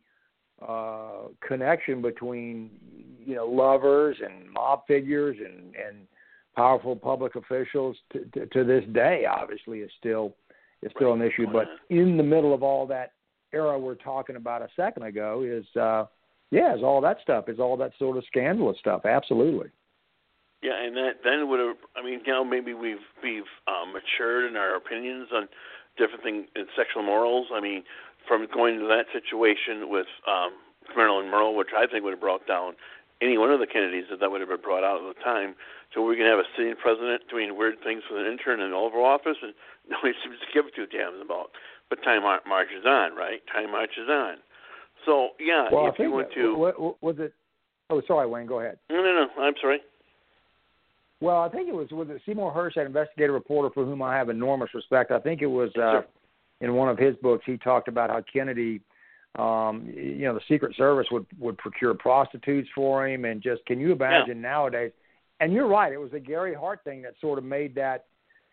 Speaker 3: connection between, lovers and mob figures and powerful public officials to this day, obviously, is still an issue. But in the middle of all that era we're talking about a second ago is all that stuff, is all that sort of scandalous stuff. Absolutely.
Speaker 2: Yeah, and that then would have, maybe we've matured in our opinions on different things in sexual morals. From going to that situation with Marilyn Monroe, which I think would have brought down any one of the Kennedys that would have been brought out at the time. So we're going to have a sitting president doing weird things with an intern in the Oval Office, and nobody seems to give two damns about. But time marches on, right? Time marches on. So, if you want to...
Speaker 3: Was it... Oh, sorry, Wayne, go ahead.
Speaker 2: No, I'm sorry.
Speaker 3: Well, I think it was Seymour Hersh, that investigative reporter for whom I have enormous respect. I think it was in one of his books, he talked about how Kennedy, the Secret Service would procure prostitutes for him, and just, can you imagine nowadays? And you're right, it was the Gary Hart thing that sort of made that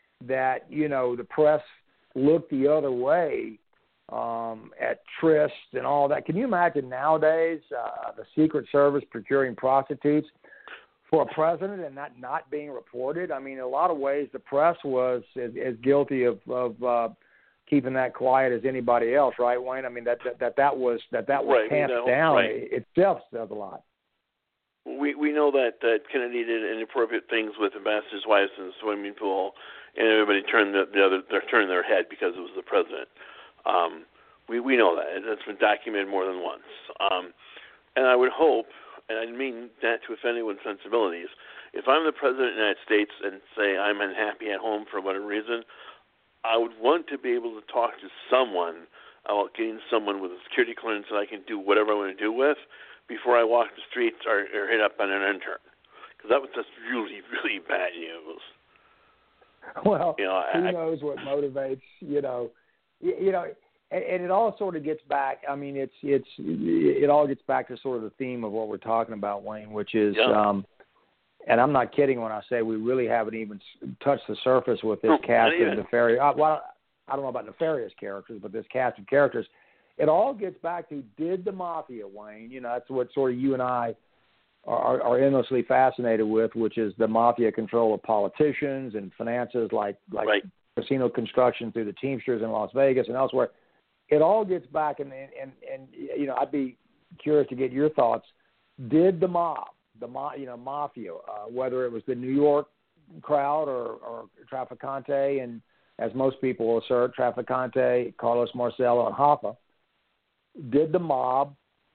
Speaker 3: the press look the other way at trysts and all that. Can you imagine nowadays the Secret Service procuring prostitutes for a president and that not being reported? In a lot of ways, the press was as guilty of keeping that quiet as anybody else, right, Wayne? That was tamped down.
Speaker 2: Right.
Speaker 3: Itself says a lot.
Speaker 2: We know that Kennedy did inappropriate things with ambassadors' wives in the swimming pool, and everybody turned their head because it was the president. We know that. That's been documented more than once. And I would hope, and I mean that to offend anyone's sensibilities, if I'm the president of the United States and say I'm unhappy at home for whatever reason, I would want to be able to talk to someone about getting someone with a security clearance that I can do whatever I want to do with, before I walk the streets or hit up on an intern, because that was just really, really bad news.
Speaker 3: Well, who knows what motivates, and it all sort of gets back. I mean, it all gets back to sort of the theme of what we're talking about, Wayne, which is, and I'm not kidding when I say we really haven't even touched the surface with this cast of nefarious. Well, I don't know about nefarious characters, but this cast of characters. It all gets back to, did the mafia, Wayne? That's what sort of you and I are endlessly fascinated with, which is the mafia control of politicians and finances, like
Speaker 2: right.
Speaker 3: casino construction through the Teamsters in Las Vegas and elsewhere. It all gets back, and I'd be curious to get your thoughts. Did the mafia, whether it was the New York crowd or Trafficante, and as most people assert, Trafficante, Carlos Marcello, and Hoffa, did the mob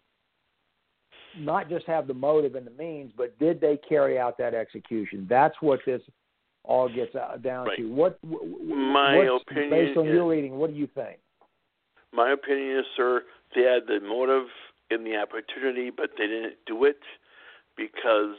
Speaker 3: not just have the motive and the means, but did they carry out that execution? That's what this all gets down
Speaker 2: right.
Speaker 3: to.
Speaker 2: My opinion,
Speaker 3: based on your reading, what do you think?
Speaker 2: My opinion is, sir, they had the motive and the opportunity, but they didn't do it because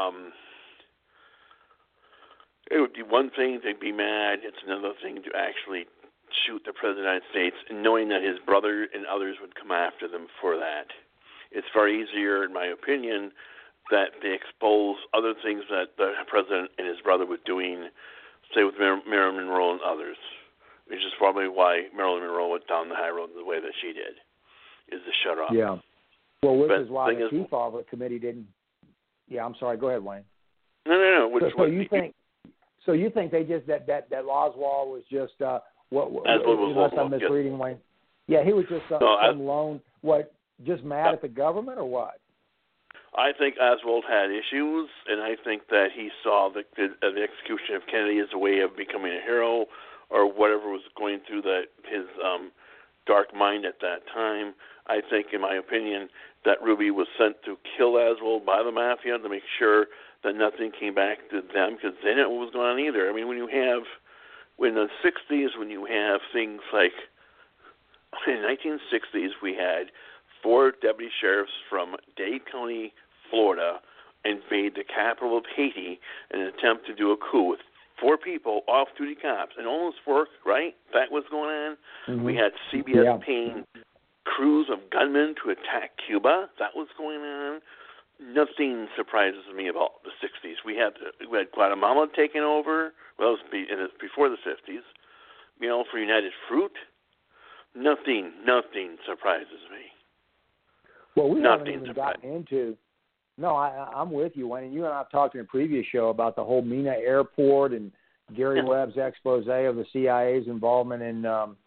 Speaker 2: it would be one thing to be mad. It's another thing to actually shoot the President of the United States, and knowing that his brother and others would come after them for that. It's far easier, in my opinion, that they expose other things that the President and his brother were doing, say with Marilyn Monroe and others, which is probably why Marilyn Monroe went down the high road the way that she did, is to shut up.
Speaker 3: Yeah. Well, which is why the Chief Officer Committee didn't. Yeah, I'm sorry. Go ahead, Wayne.
Speaker 2: No.
Speaker 3: So you think they just that Oswald was just unless I'm misreading, Wayne? Yeah, he was just some lone just mad at the government or what?
Speaker 2: I think Oswald had issues, and I think that he saw the execution of Kennedy as a way of becoming a hero, or whatever was going through his dark mind at that time. I think, in my opinion, that Ruby was sent to kill Oswald by the mafia to make sure that nothing came back to them, because they didn't know what was going on either. I mean, in the 60s, when you have things like, in the 1960s, we had 4 deputy sheriffs from Dade County, Florida, invade the capital of Haiti in an attempt to do a coup with 4 people, off-duty cops, and almost worked, right? That was going on. Mm-hmm. We had CBS paying crews of gunmen to attack Cuba. That was going on. Nothing surprises me about the 60s. We had Guatemala taking over. Well, it was before the 50s. For United Fruit, nothing surprises me.
Speaker 3: Well, we haven't even gotten into. No, I'm with you, Wayne. You and I have talked in a previous show about the whole Mena Airport and Gary Webb's expose of the CIA's involvement in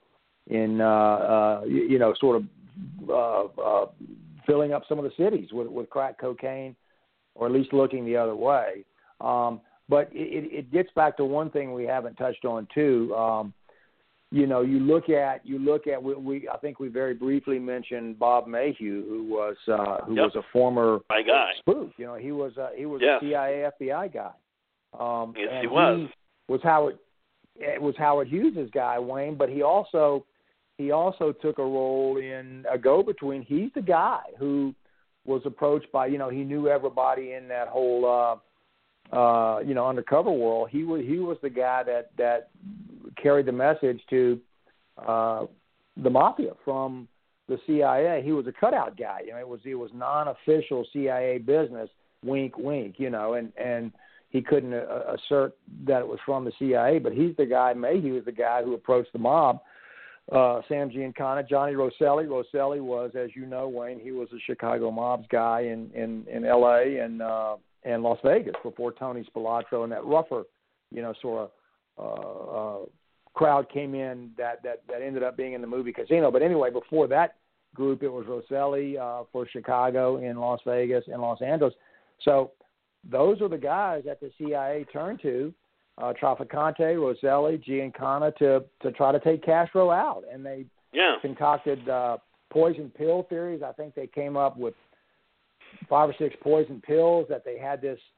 Speaker 3: sort of filling up some of the cities with crack cocaine, or at least looking the other way. But it gets back to one thing we haven't touched on too. You look at we I think we very briefly mentioned Bob Mayhew, who was a former spook. He was a CIA FBI guy.
Speaker 2: Yes,
Speaker 3: and
Speaker 2: he was.
Speaker 3: It was Howard Hughes' guy, Wayne, but he also took a role in a go-between. He's the guy who was approached by, he knew everybody in that whole undercover world. He was the guy that carried the message to the mafia from the CIA. He was a cutout guy. It was non-official CIA business. Wink, wink. And he couldn't assert that it was from the CIA. But he's the guy. Mayhew was the guy who approached the mob. Sam Giancana, Johnny Rosselli. Rosselli was, as you know, Wayne, he was a Chicago mobs guy in L.A. and Las Vegas before Tony Spilatro and that rougher, sort of crowd came in that ended up being in the movie Casino. But anyway, before that group, it was Rosselli for Chicago, in Las Vegas, and Los Angeles. So those are the guys that the CIA turned to. Trafficante, Rosselli, Giancana to try to take Castro out, and they concocted poison pill theories. I think they came up with 5 or 6 poison pills that they had this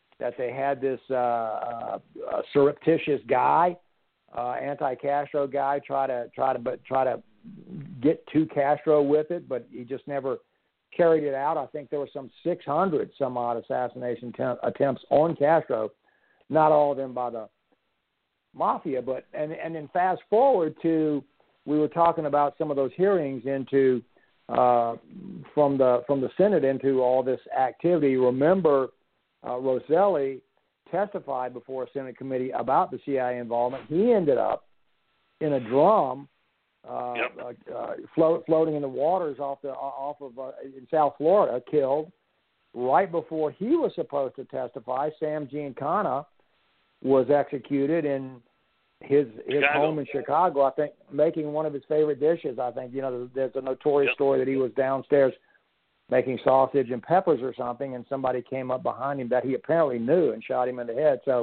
Speaker 3: surreptitious guy, anti-Castro guy, try to get to Castro with it, but he just never carried it out. I think there were some 600 some odd assassination attempts on Castro, not all of them by the mafia. But and then fast forward to, we were talking about some of those hearings into from the Senate into all this activity. Remember, Rosselli testified before a Senate committee about the CIA involvement. He ended up in a drum floating in the waters off of in South Florida, killed right before he was supposed to testify. Sam Giancana was executed in his home in Chicago, I think, making one of his favorite dishes. I think, there's a notorious story that he was downstairs making sausage and peppers or something, and somebody came up behind him that he apparently knew and shot him in the head. So,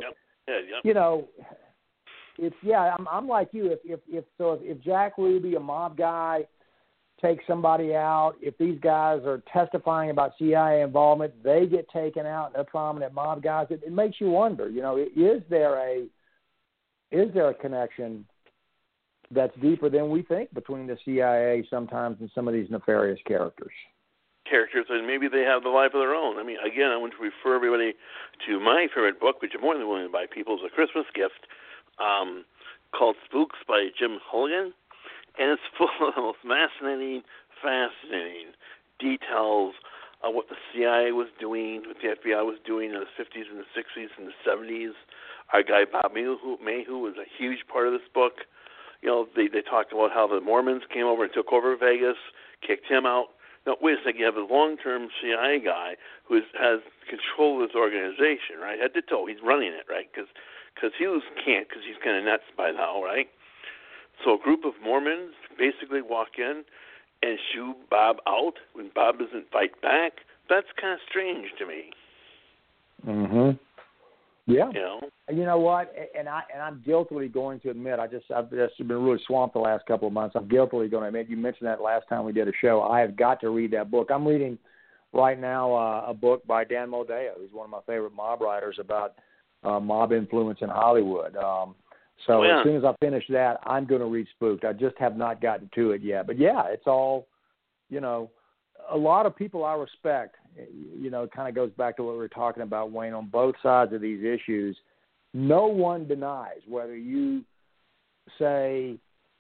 Speaker 3: it's I'm like you. If Jack Ruby, a mob guy, takes somebody out, if these guys are testifying about CIA involvement, they get taken out, and they're prominent mob guys. It makes you wonder. Is there a connection that's deeper than we think between the CIA sometimes and some of these nefarious characters,
Speaker 2: and maybe they have the life of their own. I mean, again, I want to refer everybody to my favorite book, which I'm more than willing to buy people as a Christmas gift, called Spooks by Jim Hulligan, and it's full of the most fascinating details of what the CIA was doing, what the FBI was doing in the 50s and the 60s and the 70s. Our guy Bob Mayhew was a huge part of this book. They talked about how the Mormons came over and took over Vegas, kicked him out. Now, wait a second, you have a long-term CIA guy who has control of this organization, right? Head to toe, he's running it, right? Because Hughes can't, because he's kind of nuts by now, right? So a group of Mormons basically walk in and shoo Bob out when Bob doesn't fight back. That's kind of strange to me.
Speaker 3: Mm-hmm. Yeah. You know what? And I'm guiltily going to admit, I've just been really swamped the last couple of months. I'm guiltily going to admit, you mentioned that last time we did a show, I have got to read that book. I'm reading right now a book by Dan Modeo, who's one of my favorite mob writers, about mob influence in Hollywood. As soon as I finish that, I'm going to read Spooked. I just have not gotten to it yet. But, yeah, it's all, a lot of people I respect, it kind of goes back to what we were talking about, Wayne, on both sides of these issues. No one denies, whether you say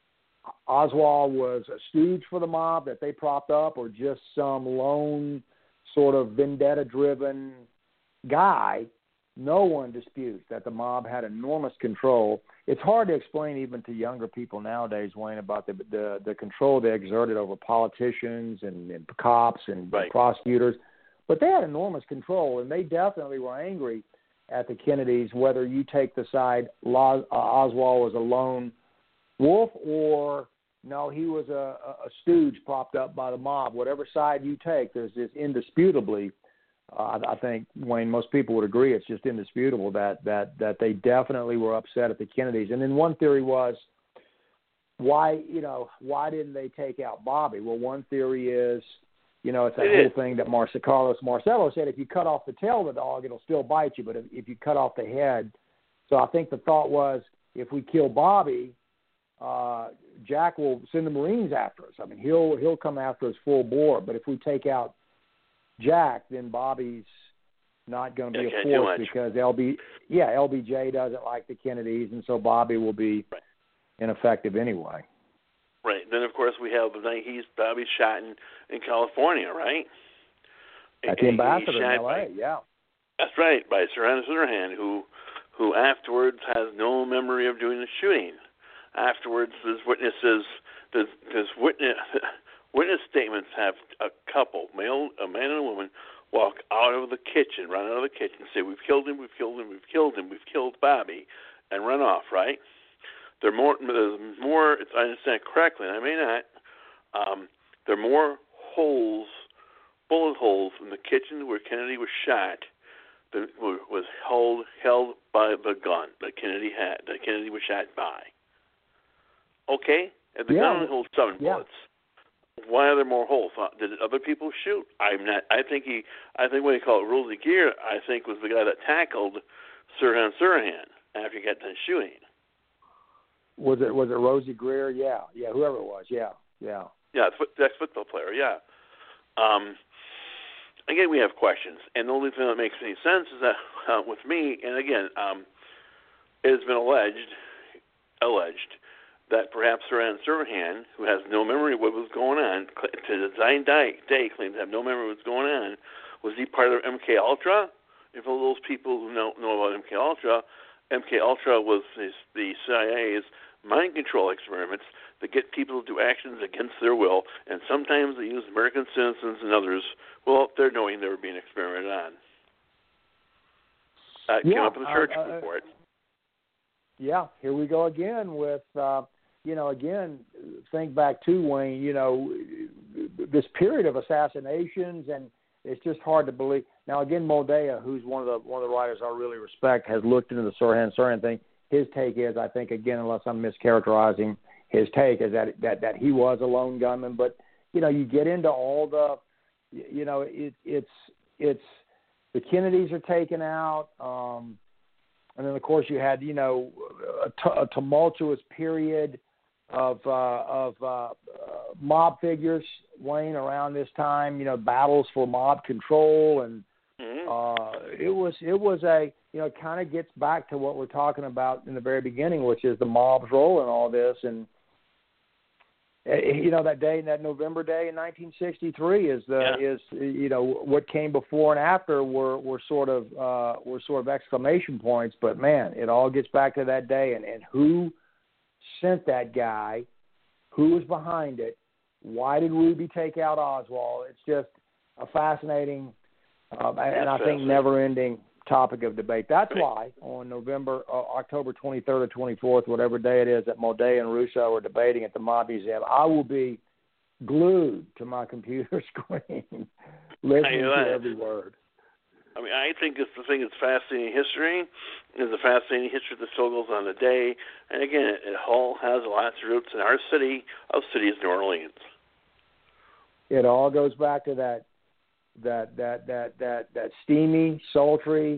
Speaker 3: Oswald was a stooge for the mob that they propped up or just some lone sort of vendetta-driven guy, no one disputes that the mob had enormous control. It's hard to explain even to younger people nowadays, Wayne, about the control they exerted over politicians and cops and prosecutors. But they had enormous control, and they definitely were angry at the Kennedys, whether you take the side Oswald was a lone wolf or no, he was a stooge propped up by the mob. Whatever side you take, there's this indisputably, I think, Wayne, most people would agree, it's just indisputable that they definitely were upset at the Kennedys. And then one theory was, why didn't they take out Bobby? Well, one theory is, it's that whole thing that Carlos Marcello said, if you cut off the tail of the dog, it'll still bite you, but if you cut off the head. So I think the thought was, if we kill Bobby, Jack will send the Marines after us. I mean, he'll come after us full bore, but if we take out Jack, then Bobby's not going to be a force because LBJ doesn't like the Kennedys, and so Bobby will be ineffective anyway.
Speaker 2: Right. Then, of course, we have the night Bobby's shot in California, right?
Speaker 3: At the ambassador in L.A., yeah.
Speaker 2: That's right, by Sirhan Sirhan, who afterwards has no memory of doing the shooting. Afterwards, there's witnesses, witness statements have a couple, a man and a woman, walk out of the kitchen, run out of the kitchen, say, we've killed him, we've killed him, we've killed him, we've killed Bobby, and run off, right? There's more, if I understand correctly, and I may not, there are more holes, bullet holes in the kitchen where Kennedy was shot that was held by the gun that Kennedy had, that Kennedy was shot by. Okay? And the gun holds 7 bullets. Why are there more holes? Did other people shoot? I think what he called Rosie Gear, I think, was the guy that tackled Sirhan Sirhan after he got done shooting.
Speaker 3: Was it Rosie Greer? Yeah, whoever it was, yeah.
Speaker 2: Yeah, ex-football player, yeah. again, we have questions, and the only thing that makes any sense is that with me, and again, it has been alleged that perhaps Sirhan Sirhan, who has no memory of what was going on, to the dying day claims to have no memory of what's going on. Was he part of MK Ultra? If all those people who know about MK Ultra was the CIA's mind control experiments that get people to do actions against their will, and sometimes they use American citizens and others without their knowing they were being experimented on. Came up in the church report.
Speaker 3: Yeah, here we go again with, again, think back to, Wayne, this period of assassinations, and it's just hard to believe. Now, again, Moldea, who's one of the writers I really respect, has looked into the Sirhan thing. His take is, I think, again, unless I'm mischaracterizing his take, is that he was a lone gunman. But, you get into all the, it's the Kennedys are taken out. And then, of course, you had, a tumultuous period of mob figures, Wayne, around this time, battles for mob control. And it was it kind of gets back to what we're talking about in the very beginning, which is the mob's role in all this. And, that day, that November day in 1963 is what came before and after were sort of exclamation points. But man, it all gets back to that day and who sent that guy, who was behind it, why did Ruby take out Oswald? It's just a fascinating and I think never-ending topic of debate. That's why on October 23rd or 24th, whatever day it is, that Moldea and Russo are debating at the Mob Museum, I will be glued to my computer screen, listening to every word.
Speaker 2: I mean, I think it's the thing that's fascinating history. It's a fascinating history that still goes on today. And again, it all has lots of roots in our city. Our city is New Orleans.
Speaker 3: It all goes back to that steamy, sultry,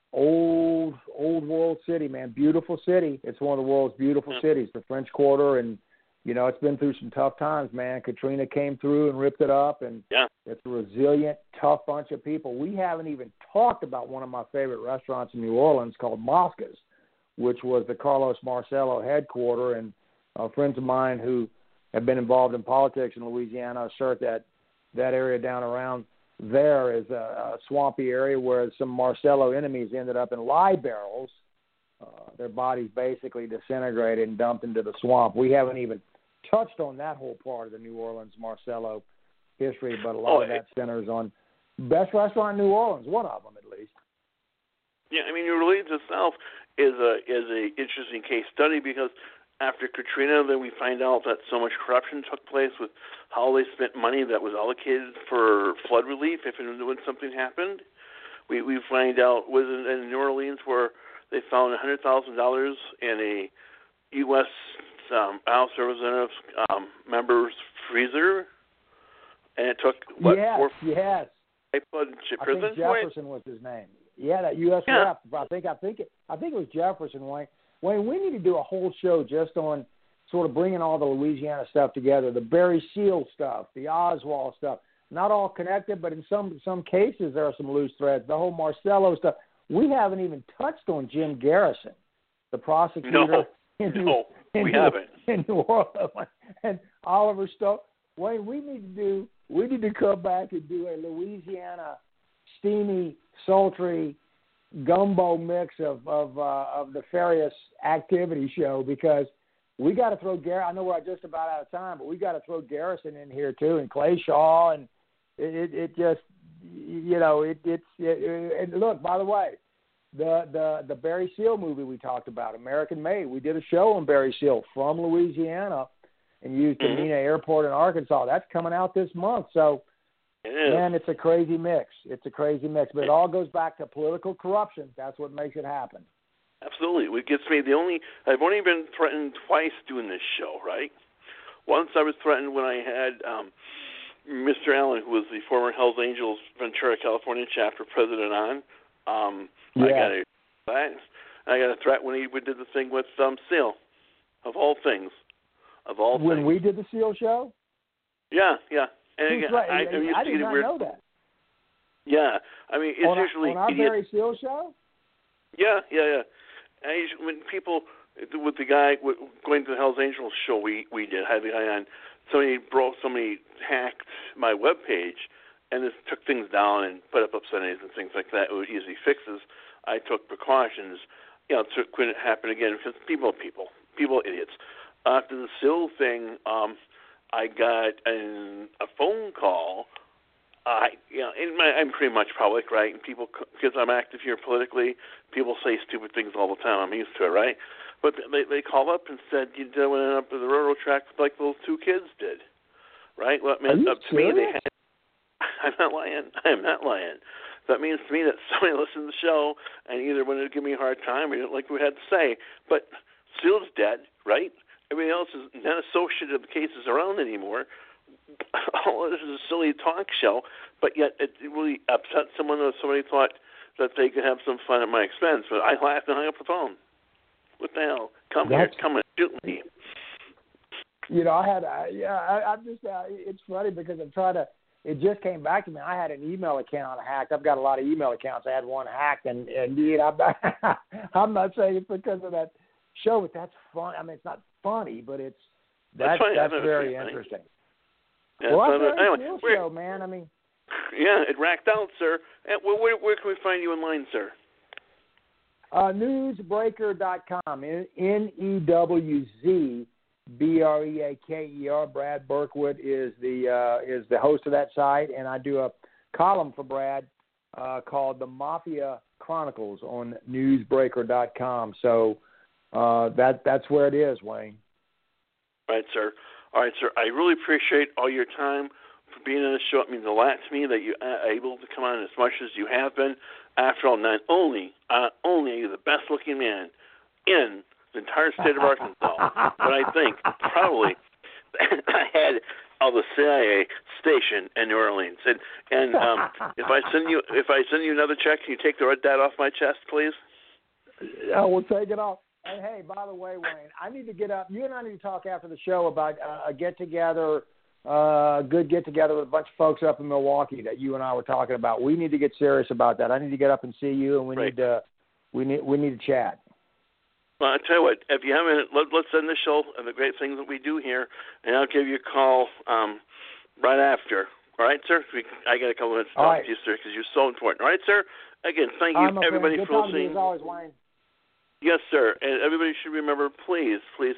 Speaker 3: old world city, man. Beautiful city. It's one of the world's beautiful cities, the French Quarter, and it's been through some tough times, man. Katrina came through and ripped it up, and it's a resilient, tough bunch of people. We haven't even talked about one of my favorite restaurants in New Orleans called Mosca's, which was the Carlos Marcello headquarter, and friends of mine who have been involved in politics in Louisiana assert that area down around there is a swampy area where some Marcello enemies ended up in lye barrels. Their bodies basically disintegrated and dumped into the swamp. We haven't even touched on that whole part of the New Orleans Marcello history, but a lot of that centers on best restaurant in New Orleans, one of them at least.
Speaker 2: Yeah, I mean, New Orleans itself is a interesting case study because after Katrina, then we find out that so much corruption took place with how they spent money that was allocated for flood relief if and when something happened. We find out was in New Orleans where they found $100,000 in a U.S. House of Representatives member's freezer, and it took
Speaker 3: Yes.
Speaker 2: They put in prison.
Speaker 3: I think Jefferson was his name. Yeah, that U.S. rep. I think it was Jefferson. Wayne, we need to do a whole show just on sort of bringing all the Louisiana stuff together, the Barry Seal stuff, the Oswald stuff. Not all connected, but in some cases there are some loose threads. The whole Marcello stuff. We haven't even touched on Jim Garrison, the prosecutor in New Orleans, and Oliver Stone. Wayne, we need to come back and do a Louisiana steamy, sultry gumbo mix of nefarious activity show, because we got to throw I know we're just about out of time, but we got to throw Garrison in here too, and Clay Shaw, and it just and look, by the way, the Barry Seal movie we talked about, American Made, we did a show on Barry Seal from Louisiana and used the Mena Airport in Arkansas. That's coming out this month, so. Man, it's a crazy mix. But it all goes back to political corruption. That's what makes it happen.
Speaker 2: Absolutely. What gets me, I've only been threatened twice doing this show, right? Once I was threatened when I had Mr. Allen, who was the former Hells Angels Ventura, California chapter president on. I got a threat when he did the thing with Seal, of all things.
Speaker 3: When we did the Seal show?
Speaker 2: Yeah. And again,
Speaker 3: I did not know that.
Speaker 2: Yeah, I mean, it's usually
Speaker 3: on our Barry Seal show.
Speaker 2: Yeah. When people, with the guy going to the Hell's Angels show we did, had the guy on, somebody hacked my webpage and just took things down and put up obscenities and things like that. It was easy fixes. I took precautions, so it couldn't happen again because people idiots. After the Sill thing, I got a phone call. I'm pretty much public, right? And people, because I'm active here politically, people say stupid things all the time. I'm used to it, right? But they called up and said you went up to the railroad track like those two kids did, right? Well, it meant up to me they had. I'm not lying. That means to me that somebody listened to the show and either wanted to give me a hard time or didn't like what we had to say. But Seal's dead, right? Everything else is not associated with the cases around anymore. All this is a silly talk show, but yet it really upset someone if somebody thought that they could have some fun at my expense. But I laughed and hung up the phone. What the hell? Come and shoot me.
Speaker 3: I'm just, it's funny because I'm trying to, it just came back to me. I had an email account hacked. I've got a lot of email accounts. I had one hacked, and I'm not saying it's because of that show, but that's fun. I mean, it's not funny, but that's very interesting.
Speaker 2: Yeah,
Speaker 3: well, that's a very cool show, man. I mean,
Speaker 2: yeah, it racked out, sir. Where can we find you online, sir?
Speaker 3: Newsbreaker.com. NEWZBREAKER. Brad Berkwood is the host of that site, and I do a column for Brad called The Mafia Chronicles on Newsbreaker.com. So that's where it is, Wayne.
Speaker 2: All right, sir. I really appreciate all your time for being on the show. It means a lot to me that you are able to come on as much as you have been. After all, not only are you the best-looking man in the entire state of Arkansas, but I think probably I had the CIA station in New Orleans. And if I send you another check, can you take the red dot off my chest, please?
Speaker 3: Yeah, we'll take it off. And hey, by the way, Wayne, I need to get up. You and I need to talk after the show about a get-together, good get-together with a bunch of folks up in Milwaukee that you and I were talking about. We need to get serious about that. I need to get up and see you, and we need to chat.
Speaker 2: Well, I'll tell you what, if you haven't, let's end the show and the great things that we do here, and I'll give you a call right after. All right, sir? I got a couple minutes to talk to you, sir, because you're so important. All right, sir? Again, thank you, everybody, for listening.
Speaker 3: Good talking to you as always, Wayne.
Speaker 2: Yes, sir. And everybody should remember, please, we've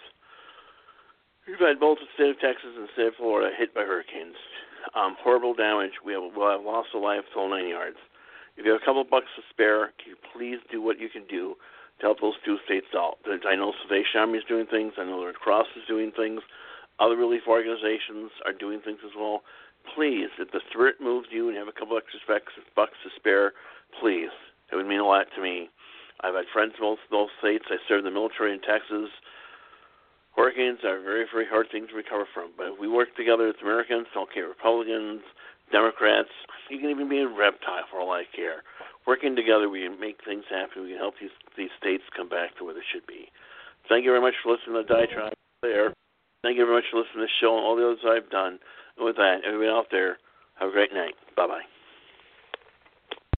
Speaker 2: had both the state of Texas and the state of Florida hit by hurricanes. Horrible damage. We'll have lost a life till 9 yards. If you have a couple bucks to spare, can you please do what you can do to help those two states out? I know Salvation Army is doing things. I know the Red Cross is doing things. Other relief organizations are doing things as well. Please, if the spirit moves you and you have a couple extra bucks to spare, please. It would mean a lot to me. I've had friends in both those states. I served in the military in Texas. Hurricanes are very, very hard things to recover from. But if we work together as Americans, okay, Republicans, Democrats, you can even be a reptile for all I care. Working together, we can make things happen. We can help these states come back to where they should be. Thank you very much for listening to the Diatribe there. Thank you very much for listening to the show and all the others I've done. And with that, everybody out there, have a great night. Bye-bye.